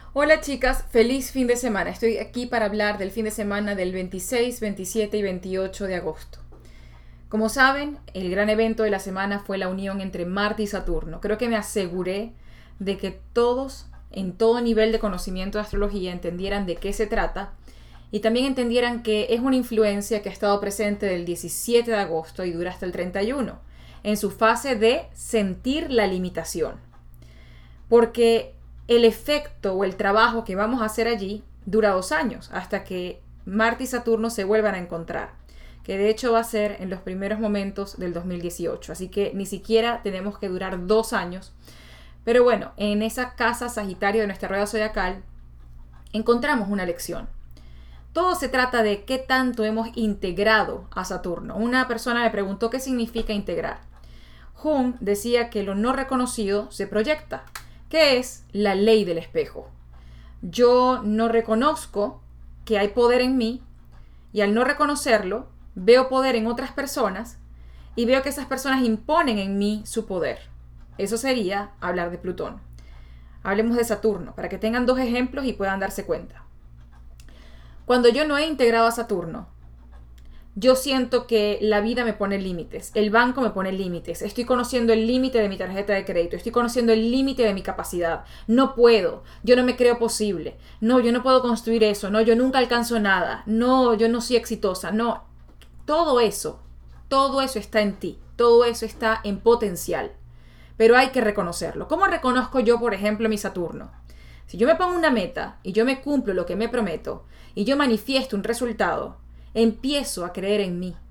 Hola chicas, feliz fin de semana. Estoy aquí para hablar del fin de semana del 26, 27 y 28 de agosto. Como saben, el gran evento de la semana fue la unión entre Marte y Saturno. Creo que me aseguré de que todos, en todo nivel de conocimiento de astrología, entendieran de qué se trata y también entendieran que es una influencia que ha estado presente del 17 de agosto y dura hasta el 31, en su fase de sentir la limitación. Porque el efecto o el trabajo que vamos a hacer allí dura 2 años, hasta que Marte y Saturno se vuelvan a encontrar, que de hecho va a ser en los primeros momentos del 2018, así que ni siquiera tenemos que durar 2 años. Pero bueno, en esa casa Sagitario de nuestra rueda zodiacal encontramos una lección. Todo se trata de qué tanto hemos integrado a Saturno. Una persona me preguntó qué significa integrar. Jung decía que lo no reconocido se proyecta, que es la ley del espejo. Yo no reconozco que hay poder en mí y al no reconocerlo, veo poder en otras personas y veo que esas personas imponen en mí su poder. Eso sería hablar de Plutón. Hablemos de Saturno, para que tengan 2 ejemplos y puedan darse cuenta. Cuando yo no he integrado a Saturno, yo siento que la vida me pone límites, el banco me pone límites, estoy conociendo el límite de mi tarjeta de crédito, estoy conociendo el límite de mi capacidad, no puedo, yo no me creo posible, no, yo no puedo construir eso, no, yo nunca alcanzo nada, no, yo no soy exitosa, no, todo eso está en ti, todo eso está en potencial, pero hay que reconocerlo. ¿Cómo reconozco yo, por ejemplo, mi Saturno? Si yo me pongo una meta y yo me cumplo lo que me prometo y yo manifiesto un resultado, empiezo a creer en mí.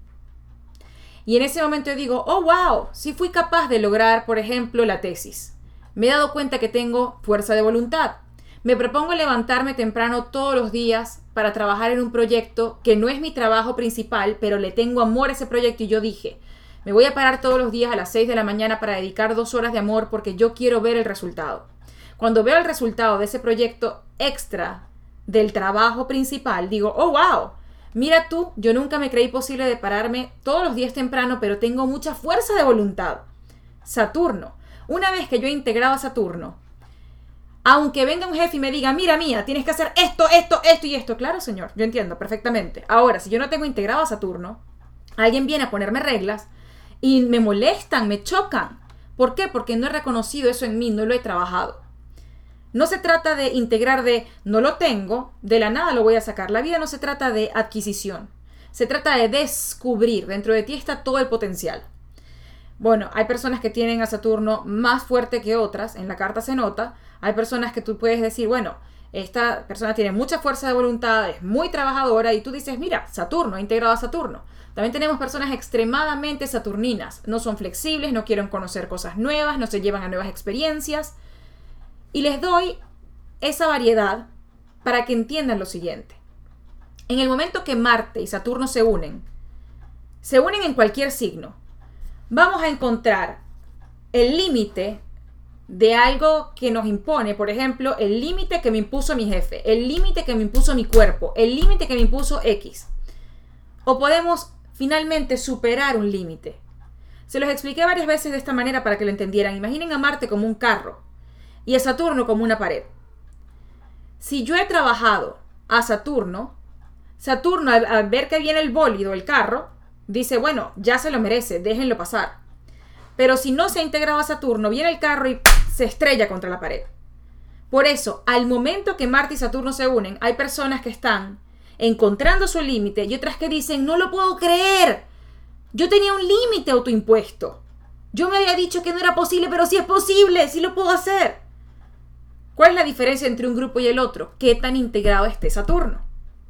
Y en ese momento yo digo, oh wow, sí fui capaz de lograr, por ejemplo, la tesis. Me he dado cuenta que tengo fuerza de voluntad. Me propongo levantarme temprano todos los días para trabajar en un proyecto que no es mi trabajo principal, pero le tengo amor a ese proyecto y yo dije, me voy a parar todos los días a las 6 de la mañana para dedicar 2 horas de amor porque yo quiero ver el resultado. Cuando veo el resultado de ese proyecto extra del trabajo principal, digo, oh wow, mira tú, yo nunca me creí posible de pararme todos los días temprano, pero tengo mucha fuerza de voluntad. Saturno. Una vez que yo he integrado a Saturno, aunque venga un jefe y me diga, mira mía, tienes que hacer esto y esto. Claro, señor, yo entiendo perfectamente. Ahora, si yo no tengo integrado a Saturno, alguien viene a ponerme reglas y me molestan, me chocan. ¿Por qué? Porque no he reconocido eso en mí, no lo he trabajado. No se trata de integrar de no lo tengo, de la nada lo voy a sacar. La vida no se trata de adquisición. Se trata de descubrir. Dentro de ti está todo el potencial. Bueno, hay personas que tienen a Saturno más fuerte que otras. En la carta se nota. Hay personas que tú puedes decir, bueno, esta persona tiene mucha fuerza de voluntad, es muy trabajadora. Y tú dices, mira, Saturno, ha integrado a Saturno. También tenemos personas extremadamente saturninas. No son flexibles, no quieren conocer cosas nuevas, no se llevan a nuevas experiencias. Y les doy esa variedad para que entiendan lo siguiente. En el momento que Marte y Saturno se unen en cualquier signo, vamos a encontrar el límite de algo que nos impone. Por ejemplo, el límite que me impuso mi jefe, el límite que me impuso mi cuerpo, el límite que me impuso X. O podemos finalmente superar un límite. Se los expliqué varias veces de esta manera para que lo entendieran. Imaginen a Marte como un carro y a Saturno como una pared. Si yo he trabajado a Saturno al ver que viene el bólido, el carro, dice, bueno, ya se lo merece, déjenlo pasar. Pero si no se ha integrado a Saturno, viene el carro y se estrella contra la pared. Por eso, al momento que Marte y Saturno se unen, hay personas que están encontrando su límite y otras que dicen, no lo puedo creer, yo tenía un límite autoimpuesto. Yo me había dicho que no era posible, pero sí es posible, sí lo puedo hacer. ¿Cuál es la diferencia entre un grupo y el otro? ¿Qué tan integrado esté Saturno?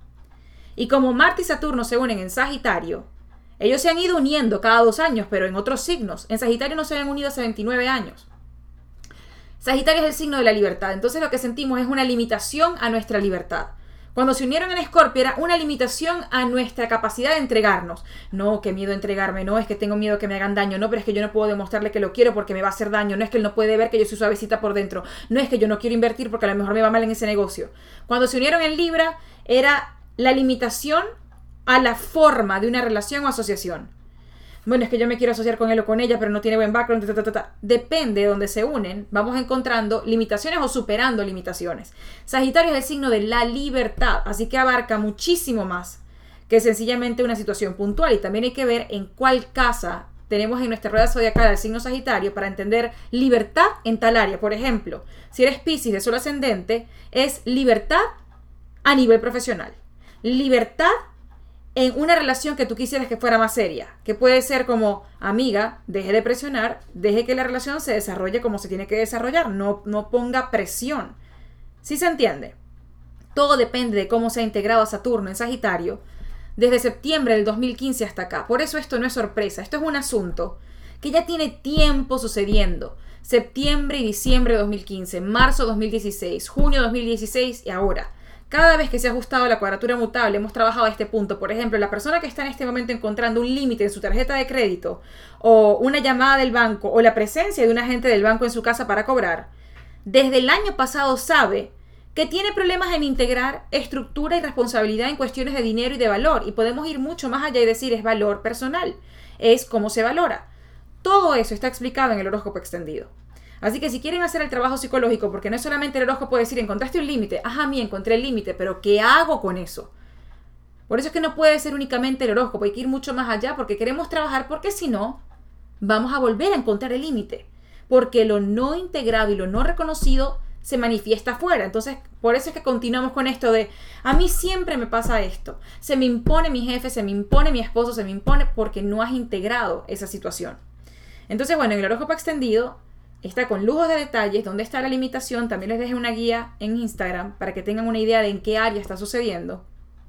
Y como Marte y Saturno se unen en Sagitario, ellos se han ido uniendo cada 2 años, pero en otros signos. En Sagitario no se habían unido hace 29 años. Sagitario es el signo de la libertad. Entonces lo que sentimos es una limitación a nuestra libertad. Cuando se unieron en Escorpio era una limitación a nuestra capacidad de entregarnos. No, qué miedo entregarme, no, es que tengo miedo que me hagan daño, no, pero es que yo no puedo demostrarle que lo quiero porque me va a hacer daño, no es que él no puede ver que yo soy suavecita por dentro, no es que yo no quiero invertir porque a lo mejor me va mal en ese negocio. Cuando se unieron en Libra era la limitación a la forma de una relación o asociación. bueno, es que yo me quiero asociar con él o con ella, pero no tiene buen background, Depende de donde se unen, vamos encontrando limitaciones o superando limitaciones. Sagitario es el signo de la libertad, así que abarca muchísimo más que sencillamente una situación puntual. Y también hay que ver en cuál casa tenemos en nuestra rueda zodiacal al signo Sagitario para entender libertad en tal área. Por ejemplo, si eres Piscis de sol ascendente, es libertad a nivel profesional. Libertad en una relación que tú quisieras que fuera más seria, que puede ser como: amiga, deje de presionar, deje que la relación se desarrolle como se tiene que desarrollar, no ponga presión. ¿Sí se entiende? Todo depende de cómo se ha integrado a Saturno en Sagitario desde septiembre del 2015 hasta acá. Por eso esto no es sorpresa, esto es un asunto que ya tiene tiempo sucediendo. Septiembre y diciembre de 2015, marzo 2016, junio 2016 y ahora. Cada vez que se ha ajustado la cuadratura mutable, hemos trabajado a este punto. Por ejemplo, la persona que está en este momento encontrando un límite en su tarjeta de crédito, o una llamada del banco, o la presencia de un agente del banco en su casa para cobrar, desde el año pasado sabe que tiene problemas en integrar estructura y responsabilidad en cuestiones de dinero y de valor. Y podemos ir mucho más allá y decir: es valor personal, es cómo se valora. Todo eso está explicado en el horóscopo extendido. Así que si quieren hacer el trabajo psicológico, porque no es solamente el horóscopo decir: encontraste un límite, encontré el límite, pero ¿qué hago con eso? Por eso es que no puede ser únicamente el horóscopo, hay que ir mucho más allá, porque queremos trabajar, porque si no, vamos a volver a encontrar el límite, porque lo no integrado y lo no reconocido se manifiesta afuera. Entonces, por eso es que continuamos con esto de: a mí siempre me pasa esto, se me impone mi jefe, se me impone mi esposo, se me impone, porque no has integrado esa situación. Entonces, bueno, en el horóscopo extendido está con lujos de detalles, dónde está la limitación. También les dejé una guía en Instagram para que tengan una idea de en qué área está sucediendo.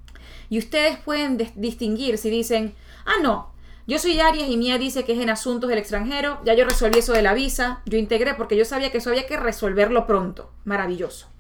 Y ustedes pueden distinguir si dicen: no, yo soy Aries y Mía dice que es en asuntos del extranjero, ya yo resolví eso de la visa, yo integré porque yo sabía que eso había que resolverlo pronto. Maravilloso.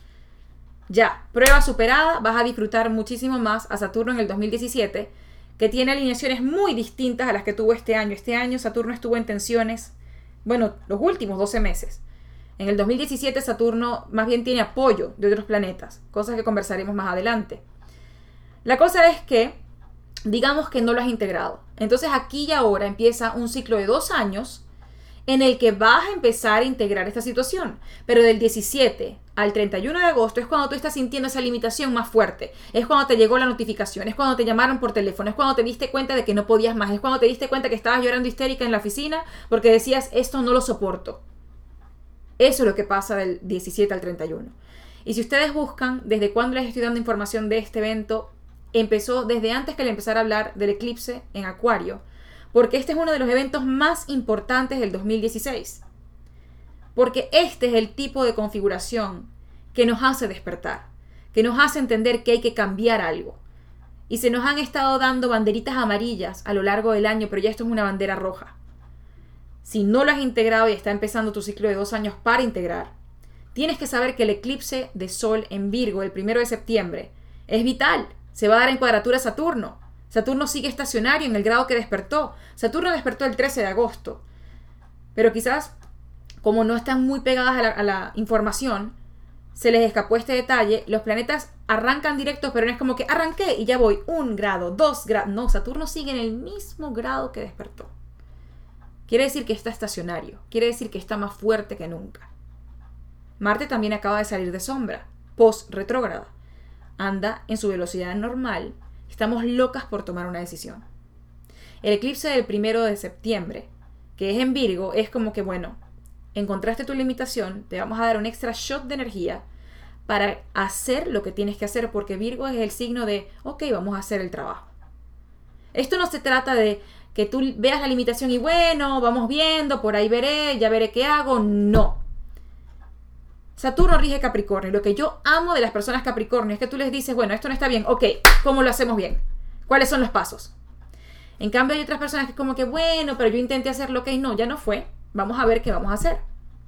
Ya, prueba superada, vas a disfrutar muchísimo más a Saturno en el 2017, que tiene alineaciones muy distintas a las que tuvo este año. Este año Saturno estuvo en tensiones, los últimos 12 meses. En el 2017 Saturno más bien tiene apoyo de otros planetas, cosas que conversaremos más adelante. La cosa es que, digamos que no lo has integrado. Entonces aquí y ahora empieza un ciclo de 2 años en el que vas a empezar a integrar esta situación. Pero del 17 al 31 de agosto es cuando tú estás sintiendo esa limitación más fuerte. Es cuando te llegó la notificación, es cuando te llamaron por teléfono, es cuando te diste cuenta de que no podías más, es cuando te diste cuenta que estabas llorando histérica en la oficina porque decías: esto no lo soporto. Eso es lo que pasa del 17 al 31. Y si ustedes buscan desde cuándo les estoy dando información de este evento, empezó desde antes que le empezara a hablar del eclipse en Acuario, porque este es uno de los eventos más importantes del 2016. Porque este es el tipo de configuración que nos hace despertar, que nos hace entender que hay que cambiar algo. Y se nos han estado dando banderitas amarillas a lo largo del año, pero ya esto es una bandera roja. Si no lo has integrado y está empezando tu ciclo de 2 años para integrar, tienes que saber que el eclipse de Sol en Virgo, el 1 de septiembre, es vital. Se va a dar en cuadratura a Saturno. Saturno sigue estacionario en el grado que despertó. Saturno despertó el 13 de agosto. Pero quizás, como no están muy pegadas a la información, se les escapó este detalle. Los planetas arrancan directos, pero no es como que arranqué y ya voy 1 grado, 2 grados. No, Saturno sigue en el mismo grado que despertó. Quiere decir que está estacionario. Quiere decir que está más fuerte que nunca. Marte también acaba de salir de sombra, post-retrógrada. Anda en su velocidad normal. Estamos locas por tomar una decisión. El eclipse del 1 de septiembre, que es en Virgo, es como que, bueno, encontraste tu limitación, te vamos a dar un extra shot de energía para hacer lo que tienes que hacer, porque Virgo es el signo de: ok, vamos a hacer el trabajo. Esto no se trata de que tú veas la limitación y bueno, vamos viendo, por ahí veré, ya veré qué hago. No. Saturno rige Capricornio. Lo que yo amo de las personas Capricornio es que tú les dices: bueno, esto no está bien. Ok, ¿cómo lo hacemos bien? ¿Cuáles son los pasos? En cambio hay otras personas que es como que, bueno, pero yo intenté hacerlo, ok, no, ya no fue. Vamos a ver qué vamos a hacer.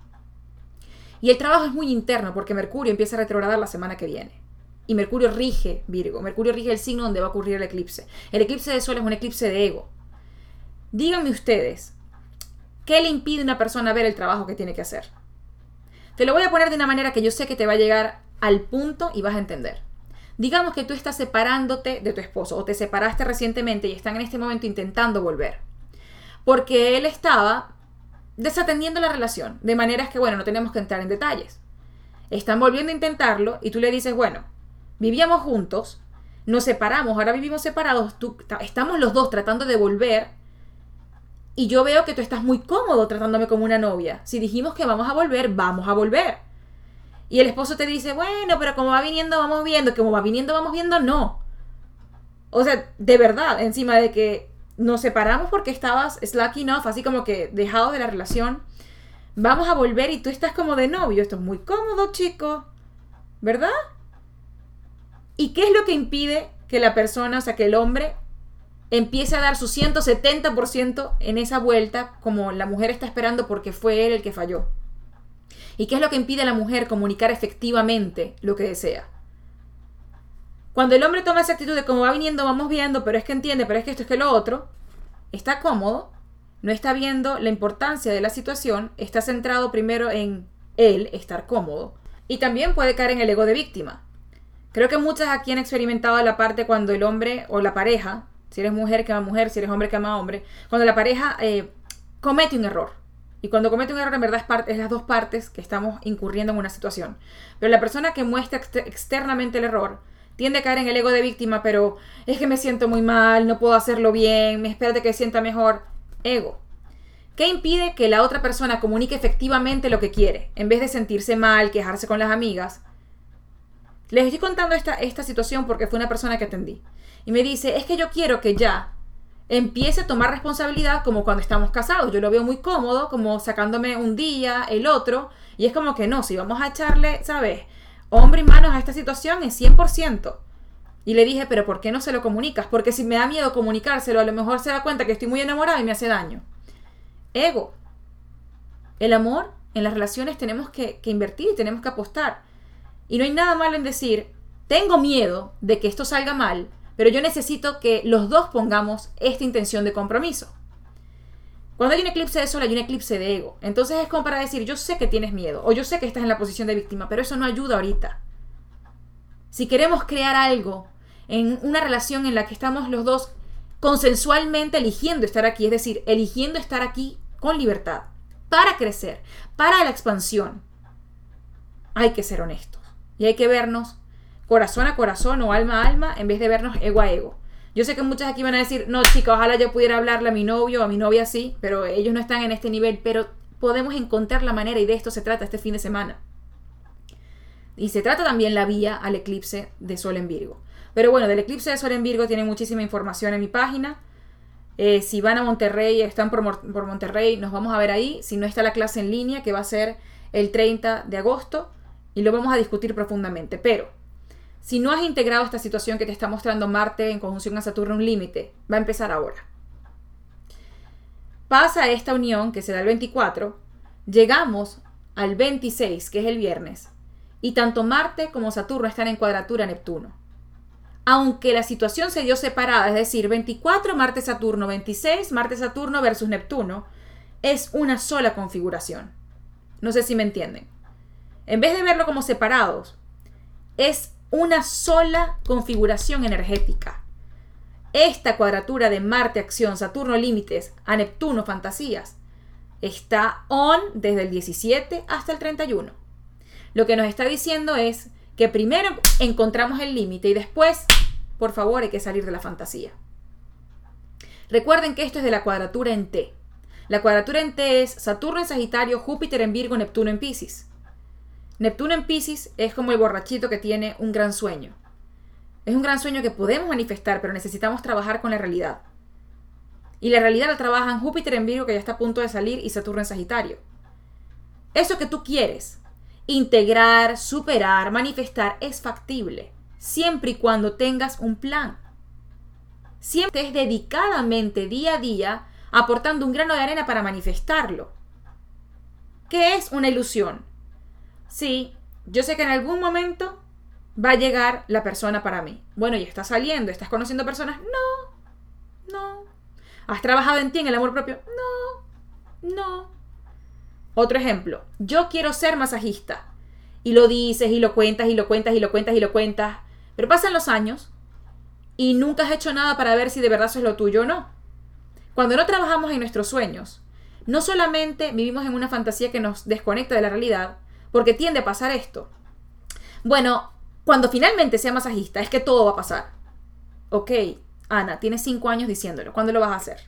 Y el trabajo es muy interno porque Mercurio empieza a retrogradar la semana que viene. Y Mercurio rige Virgo. Mercurio rige el signo donde va a ocurrir el eclipse. El eclipse de Sol es un eclipse de ego. Díganme ustedes, ¿qué le impide a una persona ver el trabajo que tiene que hacer? Te lo voy a poner de una manera que yo sé que te va a llegar al punto y vas a entender. Digamos que tú estás separándote de tu esposo o te separaste recientemente y están en este momento intentando volver. porque él estaba desatendiendo la relación, de maneras que, bueno, no tenemos que entrar en detalles. Están volviendo a intentarlo y tú le dices, bueno, vivíamos juntos, nos separamos, ahora vivimos separados, estamos los dos tratando de volver y yo veo que tú estás muy cómodo tratándome como una novia. Si dijimos que vamos a volver, vamos a volver. Y el esposo te dice, bueno, pero como va viniendo, vamos viendo, como va viniendo, vamos viendo, no. O sea, de verdad, encima de que nos separamos porque estabas slacking off, así como que dejado de la relación, vamos a volver y tú estás como de novio. Esto es muy cómodo, chico, ¿verdad? ¿Y qué es lo que impide que la persona, o sea, que el hombre empiece a dar su 170% en esa vuelta como la mujer está esperando porque fue él el que falló? ¿Y qué es lo que impide a la mujer comunicar efectivamente lo que desea? Cuando el hombre toma esa actitud de como va viniendo, vamos viendo, pero es que entiende, pero es que esto es que lo otro, está cómodo, no está viendo la importancia de la situación, está centrado primero en él, estar cómodo, y también puede caer en el ego de víctima. Creo que muchas aquí han experimentado la parte cuando el hombre o la pareja, si eres mujer que ama mujer, si eres hombre que ama hombre, cuando la pareja comete un error. Y cuando comete un error, en verdad es las dos partes que estamos incurriendo en una situación. Pero la persona que muestra externamente el error tiende a caer en el ego de víctima, pero es que me siento muy mal, no puedo hacerlo bien, espérate que sienta mejor. Ego. ¿Qué impide que la otra persona comunique efectivamente lo que quiere? En vez de sentirse mal, quejarse con las amigas. Les estoy contando esta situación porque fue una persona que atendí. Y me dice, es que yo quiero que ya empiece a tomar responsabilidad como cuando estamos casados. Yo lo veo muy cómodo, como sacándome un día, el otro. Y es como que no, si vamos a echarle, ¿sabes?, hombre y manos a esta situación es 100%. Y le dije, pero ¿por qué no se lo comunicas? Porque si me da miedo comunicárselo, a lo mejor se da cuenta que estoy muy enamorada y me hace daño. Ego. El amor en las relaciones tenemos que invertir y tenemos que apostar. Y no hay nada malo en decir, tengo miedo de que esto salga mal, pero yo necesito que los dos pongamos esta intención de compromiso. Cuando hay un eclipse de sol, hay un eclipse de ego. Entonces es como para decir, yo sé que tienes miedo, o yo sé que estás en la posición de víctima, pero eso no ayuda ahorita. Si queremos crear algo en una relación en la que estamos los dos consensualmente eligiendo estar aquí, es decir, eligiendo estar aquí con libertad, para crecer, para la expansión, hay que ser honestos. Y hay que vernos corazón a corazón o alma a alma en vez de vernos ego a ego. Yo sé que muchas aquí van a decir, no chica, ojalá yo pudiera hablarle a mi novio o a mi novia así, pero ellos no están en este nivel, pero podemos encontrar la manera y de esto se trata este fin de semana. Y se trata también la vía al eclipse de Sol en Virgo. Pero bueno, del eclipse de Sol en Virgo tienen muchísima información en mi página. Si van a Monterrey, están por Monterrey, nos vamos a ver ahí. Si no, está la clase en línea que va a ser el 30 de agosto y lo vamos a discutir profundamente. Pero si no has integrado esta situación que te está mostrando Marte en conjunción a Saturno, un límite, va a empezar ahora. Pasa esta unión que se da el 24, llegamos al 26, que es el viernes, y tanto Marte como Saturno están en cuadratura a Neptuno. Aunque la situación se dio separada, es decir, 24 Marte-Saturno, 26 Marte-Saturno versus Neptuno, es una sola configuración. No sé si me entienden. En vez de verlo como separados, es una sola configuración energética. Esta cuadratura de Marte acción, Saturno límites, a Neptuno fantasías, está on desde el 17 hasta el 31. Lo que nos está diciendo es que primero encontramos el límite y después, por favor, hay que salir de la fantasía. Recuerden que esto es de la cuadratura en T. La cuadratura en T es Saturno en Sagitario, Júpiter en Virgo, Neptuno en Piscis. Neptuno en Piscis es como el borrachito que tiene un gran sueño. Es un gran sueño que podemos manifestar, pero necesitamos trabajar con la realidad. Y la realidad la trabajan Júpiter en Virgo, que ya está a punto de salir, y Saturno en Sagitario. Eso que tú quieres integrar, superar, manifestar, es factible, siempre y cuando tengas un plan. Siempre estés dedicadamente, día a día, aportando un grano de arena para manifestarlo. ¿Qué es una ilusión? Sí, yo sé que en algún momento va a llegar la persona para mí. Bueno, y estás saliendo, estás conociendo personas. No. ¿Has trabajado en ti, en el amor propio? No. Otro ejemplo, yo quiero ser masajista. Y lo dices, y lo cuentas, pero pasan los años y nunca has hecho nada para ver si de verdad eso es lo tuyo o no. Cuando no trabajamos en nuestros sueños, no solamente vivimos en una fantasía que nos desconecta de la realidad, porque tiende a pasar esto. Bueno, cuando finalmente sea masajista, es que todo va a pasar. Ok, Ana, tienes 5 años diciéndolo. ¿Cuándo lo vas a hacer?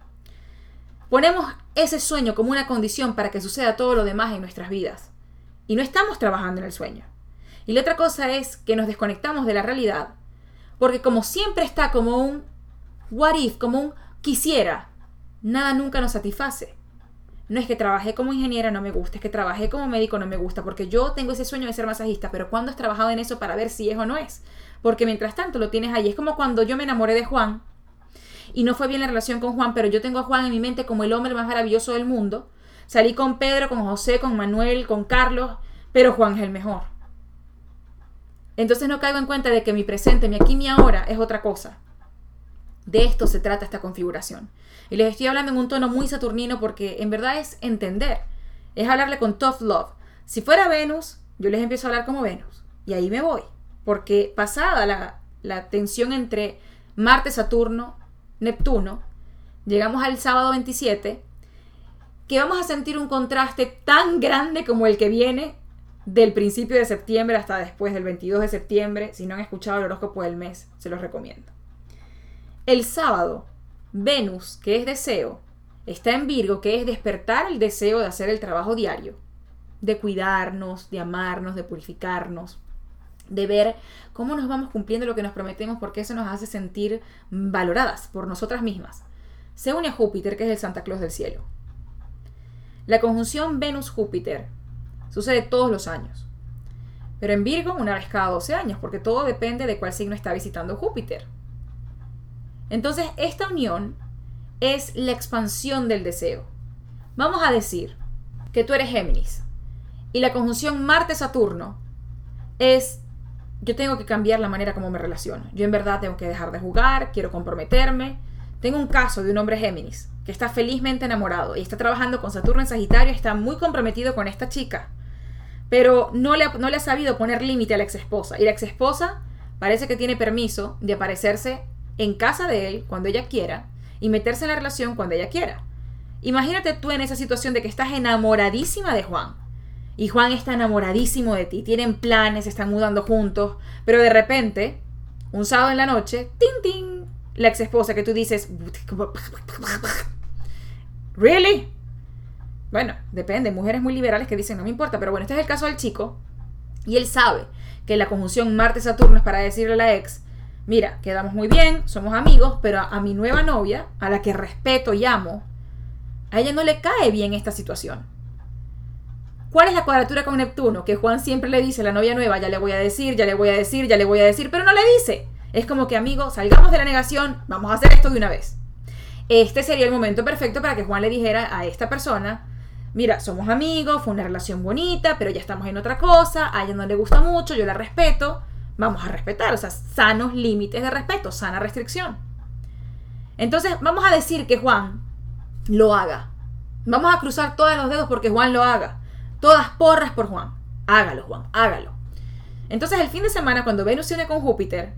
Ponemos ese sueño como una condición para que suceda todo lo demás en nuestras vidas. Y no estamos trabajando en el sueño. Y la otra cosa es que nos desconectamos de la realidad, porque como siempre está como un what if, como un quisiera, nada nunca nos satisface. No es que trabajé como ingeniera, no me gusta, es que trabajé como médico, no me gusta, porque yo tengo ese sueño de ser masajista, pero ¿cuándo has trabajado en eso para ver si es o no es? Porque mientras tanto lo tienes ahí. Es como cuando yo me enamoré de Juan, y no fue bien la relación con Juan, pero yo tengo a Juan en mi mente como el hombre más maravilloso del mundo. Salí con Pedro, con José, con Manuel, con Carlos, pero Juan es el mejor. Entonces no caigo en cuenta de que mi presente, mi aquí, mi ahora es otra cosa. De esto se trata esta configuración. Y les estoy hablando en un tono muy saturnino porque en verdad es entender. Es hablarle con tough love. Si fuera Venus, yo les empiezo a hablar como Venus. Y ahí me voy. Porque pasada la tensión entre Marte, Saturno, Neptuno, llegamos al sábado 27, que vamos a sentir un contraste tan grande como el que viene del principio de septiembre hasta después del 22 de septiembre. Si no han escuchado el horóscopo del mes, se los recomiendo. El sábado, Venus, que es deseo, está en Virgo, que es despertar el deseo de hacer el trabajo diario, de cuidarnos, de amarnos, de purificarnos, de ver cómo nos vamos cumpliendo lo que nos prometemos, porque eso nos hace sentir valoradas por nosotras mismas. Se une a Júpiter, que es el Santa Claus del cielo. La conjunción Venus-Júpiter sucede todos los años, pero en Virgo una vez cada 12 años, porque todo depende de cuál signo está visitando Júpiter. Entonces, esta unión es la expansión del deseo. Vamos a decir que tú eres Géminis y la conjunción Marte-Saturno es: yo tengo que cambiar la manera como me relaciono. Yo en verdad tengo que dejar de jugar, quiero comprometerme. Tengo un caso de un hombre Géminis que está felizmente enamorado y está trabajando con Saturno en Sagitario, está muy comprometido con esta chica, pero no le ha sabido poner límite a la exesposa. Y la exesposa parece que tiene permiso de aparecerse en casa de él cuando ella quiera y meterse en la relación cuando ella quiera. Imagínate tú en esa situación de que estás enamoradísima de Juan y Juan está enamoradísimo de ti, tienen planes, se están mudando juntos, pero de repente, un sábado en la noche, ¡tin, tin!, la ex esposa que tú dices, ¿really? Bueno, depende, mujeres muy liberales que dicen no me importa, pero bueno, este es el caso del chico y él sabe que la conjunción Marte-Saturno es para decirle a la ex: mira, quedamos muy bien, somos amigos, pero a mi nueva novia, a la que respeto y amo, a ella no le cae bien esta situación. ¿Cuál es la cuadratura con Neptuno? Que Juan siempre le dice a la novia nueva: ya le voy a decir, ya le voy a decir, ya le voy a decir, pero no le dice. Es como que, amigo, salgamos de la negación, vamos a hacer esto de una vez. Este sería el momento perfecto para que Juan le dijera a esta persona: mira, somos amigos, fue una relación bonita, pero ya estamos en otra cosa, a ella no le gusta mucho, yo la respeto, vamos a respetar, o sea, sanos límites de respeto, sana restricción. Entonces, vamos a decir que Juan lo haga. Vamos a cruzar todos los dedos porque Juan lo haga. Todas porras por Juan. Hágalo, Juan, hágalo. Entonces, el fin de semana, cuando Venus se une con Júpiter,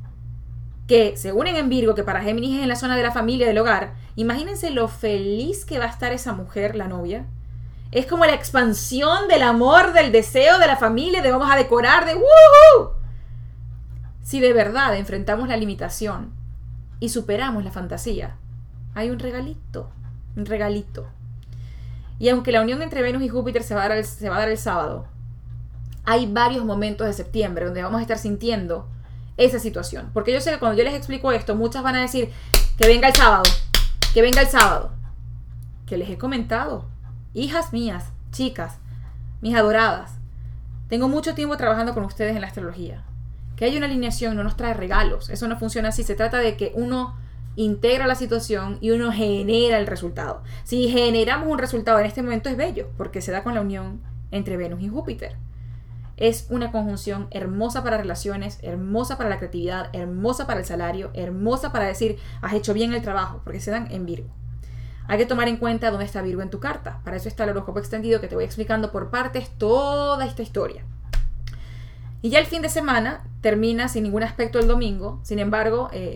que se unen en Virgo, que para Géminis es en la zona de la familia, del hogar, imagínense lo feliz que va a estar esa mujer, la novia. Es como la expansión del amor, del deseo, de la familia, de vamos a decorar, de ¡woohoo! Si de verdad enfrentamos la limitación y superamos la fantasía, hay un regalito, un regalito. Y aunque la unión entre Venus y Júpiter se va a dar el sábado, hay varios momentos de septiembre donde vamos a estar sintiendo esa situación. Porque yo sé que cuando yo les explico esto, muchas van a decir que venga el sábado, que venga el sábado. Que les he comentado, hijas mías, chicas, mis adoradas, tengo mucho tiempo trabajando con ustedes en la astrología. Que hay una alineación no nos trae regalos. Eso no funciona así. Se trata de que uno integra la situación y uno genera el resultado. Si generamos un resultado en este momento es bello, porque se da con la unión entre Venus y Júpiter. Es una conjunción hermosa para relaciones, hermosa para la creatividad, hermosa para el salario, hermosa para decir has hecho bien el trabajo, porque se dan en Virgo. Hay que tomar en cuenta dónde está Virgo en tu carta. Para eso está el horóscopo extendido que te voy explicando por partes toda esta historia. Y ya el fin de semana termina sin ningún aspecto el domingo. Sin embargo,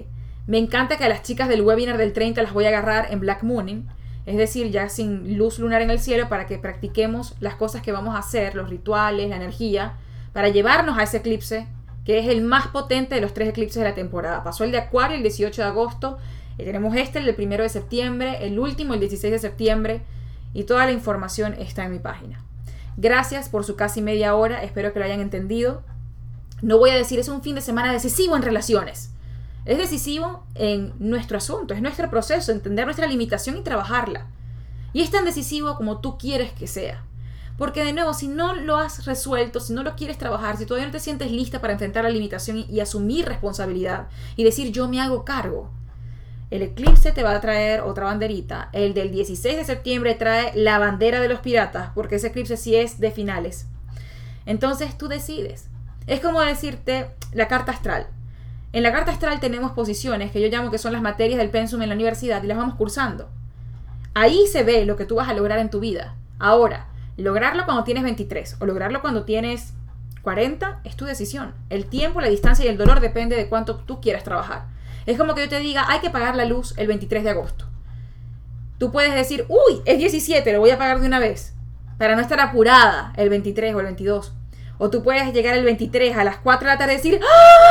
Me encanta que a las chicas del webinar del 30 las voy a agarrar en Black Mooning, es decir, ya sin luz lunar en el cielo, para que practiquemos las cosas que vamos a hacer, los rituales, la energía, para llevarnos a ese eclipse, que es el más potente de los 3 eclipses de la temporada. Pasó el de Acuario el 18 de agosto, tenemos el del 1 de septiembre, el último el 16 de septiembre, y toda la información está en mi página. Gracias por su casi media hora, espero que lo hayan entendido. No voy a decir es un fin de semana decisivo en relaciones. Es decisivo en nuestro asunto, es nuestro proceso, entender nuestra limitación y trabajarla. Y es tan decisivo como tú quieres que sea. Porque de nuevo, si no lo has resuelto, si no lo quieres trabajar, si todavía no te sientes lista para enfrentar la limitación y asumir responsabilidad y decir yo me hago cargo, el eclipse te va a traer otra banderita. El del 16 de septiembre trae la bandera de los piratas, porque ese eclipse sí es de finales. Entonces tú decides. Es como decirte la carta astral. En la carta astral tenemos posiciones que yo llamo que son las materias del pensum en la universidad y las vamos cursando. Ahí se ve lo que tú vas a lograr en tu vida. Ahora, lograrlo cuando tienes 23 o lograrlo cuando tienes 40 es tu decisión. El tiempo, la distancia y el dolor depende de cuánto tú quieras trabajar. Es como que yo te diga, hay que pagar la luz el 23 de agosto. Tú puedes decir, uy, es 17, lo voy a pagar de una vez, para no estar apurada el 23 o el 22. O tú puedes llegar el 23 a las 4 de la tarde y decir,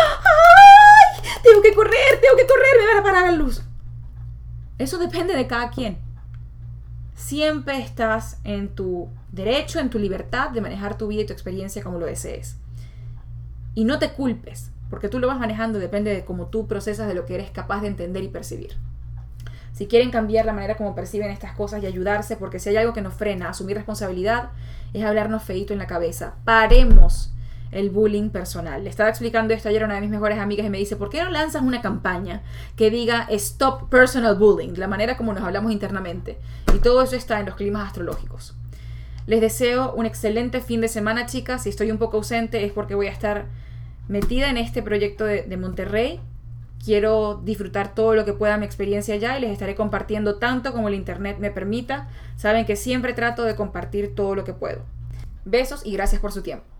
¡ay! Tengo que correr, me van a parar la luz. Eso depende de cada quien. Siempre estás en tu derecho, en tu libertad de manejar tu vida y tu experiencia como lo desees. Y no te culpes, porque tú lo vas manejando, depende de cómo tú procesas, de lo que eres capaz de entender y percibir. Si quieren cambiar la manera como perciben estas cosas y ayudarse, porque si hay algo que nos frena a asumir responsabilidad, es hablarnos feíto en la cabeza. Paremos el bullying personal. Le estaba explicando esto ayer a una de mis mejores amigas y me dice, ¿por qué no lanzas una campaña que diga Stop Personal Bullying? De la manera como nos hablamos internamente. Y todo eso está en los climas astrológicos. Les deseo un excelente fin de semana, chicas. Si estoy un poco ausente es porque voy a estar metida en este proyecto de Monterrey. Quiero disfrutar todo lo que pueda mi experiencia allá y les estaré compartiendo tanto como el internet me permita. Saben que siempre trato de compartir todo lo que puedo. Besos y gracias por su tiempo.